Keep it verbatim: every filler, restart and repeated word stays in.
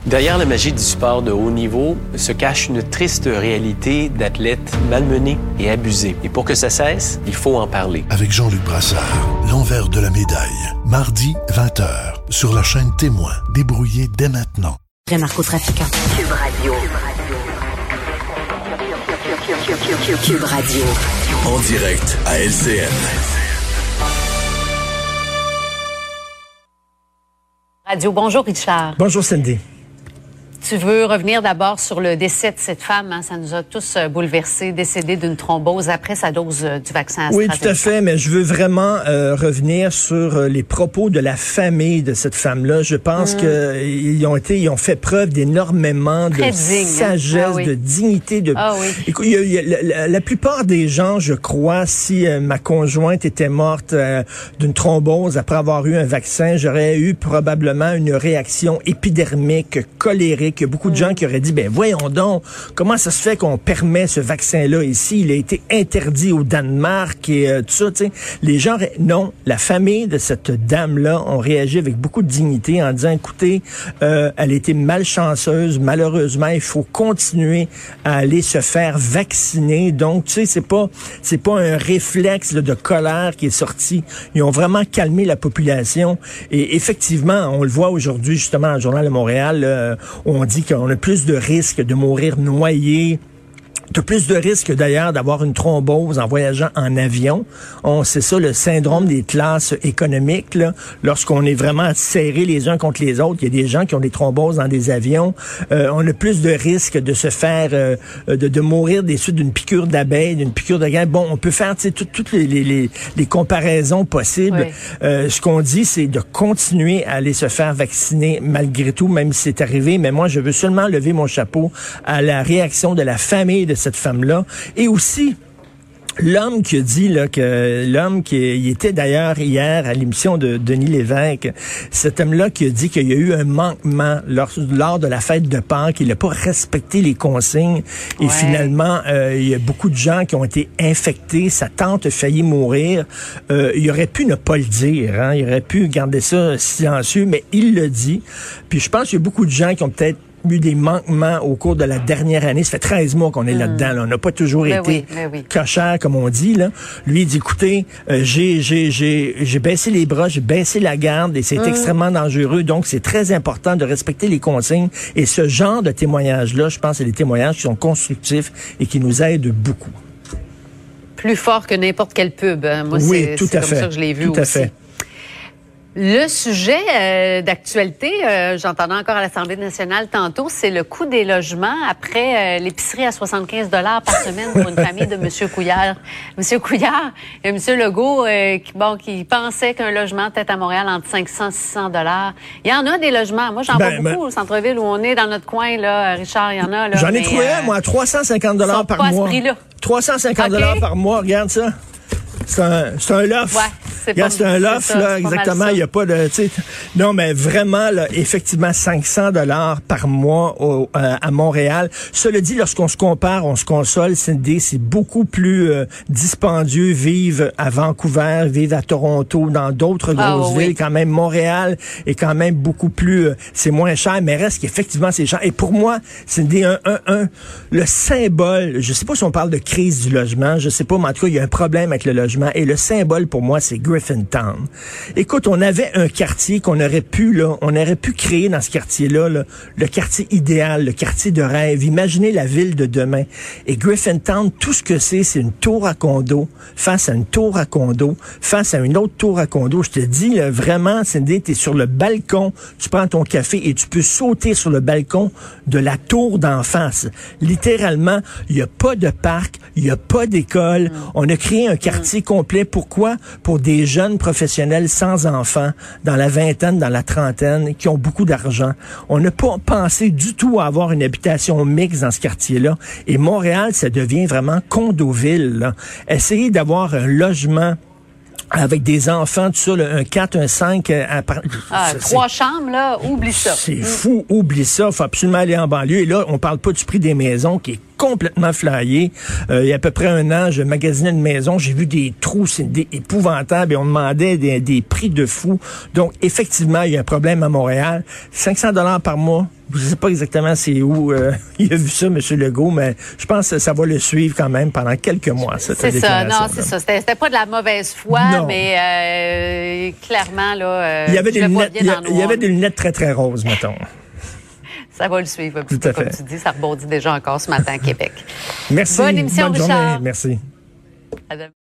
Derrière la magie du sport de haut niveau se cache une triste réalité d'athlètes malmenés et abusés. Et pour que ça cesse, il faut en parler. Avec Jean-Luc Brassard, l'envers de la médaille. Mardi, vingt heures, sur la chaîne Témoin. Débrouillé dès maintenant. Vrai narcotrafiquant. Cube Radio. Cube Radio. En direct à L C N. Radio. Bonjour, Richard. Bonjour, Cindy. Tu veux revenir d'abord sur le décès de cette femme, hein? Ça nous a tous euh, bouleversés, décédée d'une thrombose après sa dose euh, du vaccin AstraZeneca. Oui, tout à fait, mais je veux vraiment euh, revenir sur euh, les propos de la famille de cette femme-là. Je pense mmh. qu'ils ont été, ils ont fait preuve d'énormément Très de digne, sagesse, hein? Ah oui. de dignité. De... Ah oui. Écoute, il y a, il y a, la, la, la plupart des gens, je crois, si euh, ma conjointe était morte euh, d'une thrombose après avoir eu un vaccin, j'aurais eu probablement une réaction épidermique, colérique. Il y a beaucoup de gens qui auraient dit, ben voyons donc, comment ça se fait qu'on permet ce vaccin-là ici? Il a été interdit au Danemark et euh, tout ça, tu sais. Les gens, non, la famille de cette dame-là ont réagi avec beaucoup de dignité en disant, écoutez, euh, elle a été malchanceuse, malheureusement, il faut continuer à aller se faire vacciner. Donc, tu sais, c'est pas, c'est pas un réflexe là, de colère qui est sorti. Ils ont vraiment calmé la population. Et effectivement, on le voit aujourd'hui, justement, dans le Journal de Montréal, euh, on dit qu'on a plus de risques de mourir noyé. Tu as plus de risques d'ailleurs d'avoir une thrombose en voyageant en avion. On c'est ça le syndrome des classes économiques là. Lorsqu'on est vraiment serrés les uns contre les autres, il y a des gens qui ont des thromboses dans des avions. Euh, on a plus de risques de se faire euh, de, de mourir des suites d'une piqûre d'abeille, d'une piqûre de guêpe. Bon, on peut faire tu sais toutes toutes les, les, les, les comparaisons possibles. Oui. Euh, ce qu'on dit, c'est de continuer à aller se faire vacciner malgré tout, même si c'est arrivé. Mais moi, je veux seulement lever mon chapeau à la réaction de la famille de cette femme-là. Et aussi, l'homme qui a dit là, que l'homme qui il était d'ailleurs hier à l'émission de Denis Lévesque, cet homme-là qui a dit qu'il y a eu un manquement lors, lors de la fête de Pâques, il n'a pas respecté les consignes et ouais. finalement euh, il y a beaucoup de gens qui ont été infectés, sa tante a failli mourir. Euh, il aurait pu ne pas le dire, hein, il aurait pu garder ça silencieux, mais il le dit. Puis je pense qu'il y a beaucoup de gens qui ont peut-être eu des manquements au cours de la dernière année. Ça fait treize mois qu'on est mmh. là-dedans. Là. On n'a pas toujours mais été oui, oui. cochère, comme on dit. Là. Lui, il dit, écoutez, euh, j'ai, j'ai, j'ai, j'ai baissé les bras, j'ai baissé la garde et c'est mmh. extrêmement dangereux. Donc, c'est très important de respecter les consignes. Et ce genre de témoignages-là, je pense, c'est des témoignages qui sont constructifs et qui nous aident beaucoup. Plus fort que n'importe quelle pub. Hein. Moi, oui, c'est, tout c'est à comme fait. ça que je l'ai vu tout aussi. À fait. Le sujet euh, d'actualité, euh, j'entendais encore à l'Assemblée nationale tantôt, c'est le coût des logements après euh, l'épicerie à soixante-quinze dollars par semaine pour une famille de M. Couillard. M. Couillard et M. Legault euh, qui, bon, qui pensait qu'un logement peut-être à Montréal entre cinq cents et six cents dollars. Il y en a des logements. Moi, j'en ben, vois beaucoup ben, au centre-ville où on est, dans notre coin, là, Richard, il y en a. Là, j'en ai mais, trouvé un, euh, moi, à trois cent cinquante dollars par pas mois. À ce prix-là. trois cent cinquante dollars okay. par mois, regarde ça. C'est un, c'est un loft. Ouais, c'est, Regarde, pas, c'est un loft, c'est ça, là, c'est exactement. Il n'y a pas de, tu sais, non, mais vraiment, là, effectivement, cinq cents dollars par mois au, euh, à Montréal. Cela dit, lorsqu'on se compare, on se console, c'est, c'est beaucoup plus euh, dispendieux vivre à Vancouver, vivre à Toronto, dans d'autres grosses ah, oui. villes. Quand même, Montréal est quand même beaucoup plus, euh, c'est moins cher, mais reste qu'effectivement, c'est cher. Et pour moi, c'est des un, un, un, le symbole, je sais pas si on parle de crise du logement, je sais pas, mais en tout cas, il y a un problème avec le logement. Et le symbole, pour moi, c'est Griffintown. Écoute, on avait un quartier qu'on aurait pu, là, on aurait pu créer dans ce quartier-là, là, le quartier idéal, le quartier de rêve. Imaginez la ville de demain. Et Griffintown, tout ce que c'est, c'est une tour à condo face à une tour à condo, face à une autre tour à condo. Je te dis, là, vraiment, Cindy, t'es sur le balcon, tu prends ton café et tu peux sauter sur le balcon de la tour d'en face. Littéralement, il n'y a pas de parc, il n'y a pas d'école. Mm. On a créé un quartier complet. Pourquoi? Pour des jeunes professionnels sans enfants, dans la vingtaine, dans la trentaine, qui ont beaucoup d'argent. On n'a pas pensé du tout à avoir une habitation mixte dans ce quartier-là. Et Montréal, ça devient vraiment condoville, là. Essayez d'avoir un logement avec des enfants, tout ça, là, un quatre, un cinq. Euh, à, ah, ça, trois chambres, là, oublie ça. C'est mmh. fou, oublie ça. Faut absolument aller en banlieue. Et là, on parle pas du prix des maisons qui est complètement flyé. Euh, il y a à peu près un an, je magasinais une maison, j'ai vu des trous, c'est des épouvantables et on demandait des, des prix de fou. Donc, effectivement, il y a un problème à Montréal. cinq cents dollars par mois, Je sais pas exactement c'est où euh, il a vu ça, M. Legault, mais je pense que ça va le suivre quand même pendant quelques mois, cette C'est ça, non, c'est là. ça. C'était, c'était pas de la mauvaise foi, non. mais euh, clairement, là, euh, il y avait je des le vois lunettes, bien il y, dans a- le il y avait noir. des lunettes très, très roses, mettons. Ça va le suivre un petit Tout à peu, comme fait. tu dis. Ça rebondit déjà encore ce matin à Québec. Merci. Bonne émission, Bonne Richard. journée. Merci. À demain.